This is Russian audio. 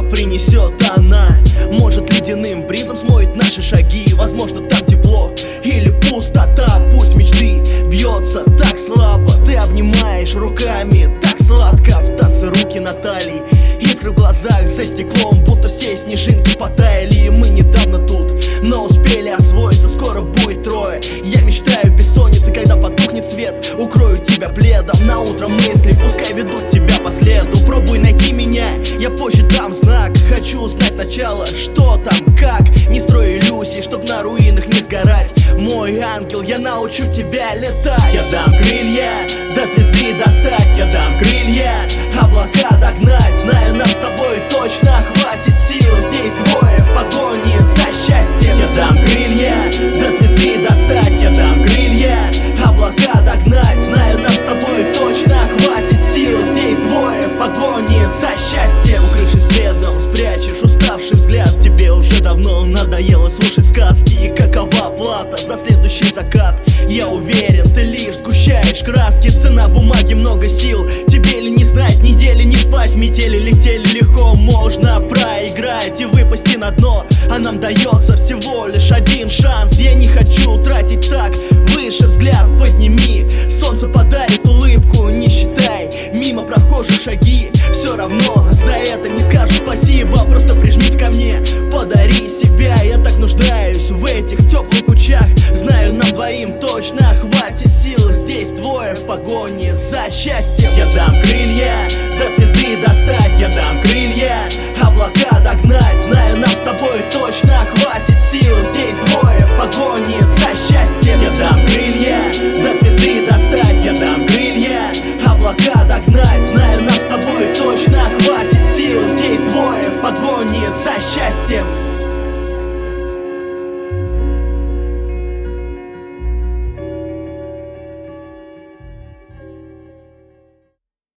принесет она. Может, ледяным бризом смоет наши шаги. Возможно, там тепло или пустота. Пусть мечты бьется так слабо, ты обнимаешь руками так сладко. В танце руки на талии, искры в глазах за стеклом, будто все снежинки потаяли. И мы недавно тут, но успели освоиться, скоро будет трое. Я мечтаю в бессоннице, когда потухнет свет, укрою тебя пледом. На утро мысли пускай ведут тебя по следу. Пробуй найти меня, я позже дам знак. Хочу узнать сначала, что там, как. Не строй иллюзий, чтоб на руинах не сгорать. Мой ангел, я научу тебя летать. Я дам крылья, до звезды достать. Я дам крылья, облака догнать. Знаю, нам с тобой точно хватит сил. Здесь двое в погоне за счастьем. Я дам крылья, до звезды достать. Я дам крылья, облака догнать. Знаю, нам с тобой точно хватит сил. Здесь двое в погоне за счастьем. Укрывшись пледом, спрячешь уставший взгляд. Тебе уже давно надоело слушать сказки. И какова плата за следующий закат? Я уверен, ты лишь сгущаешь краски. Цена бумаги, много сил. Тебе ли не знать, недели не спать. Метели летели легко, можно проиграть и выпасть на дно. А нам дается всего лишь один шанс. Я не хочу тратить так, выше взгляд подними. Солнце подарит улыбку, не считай мимо прохожих шаги. Все равно за это не скажешь спасибо. Просто прижмись ко мне, подари себя. Я так нуждаюсь в этих теплых лучах. Знаю, нам двоим точно хватит сил. Здесь двое в погоне за счастьем. Я дам крылья, до звезды достать. Я дам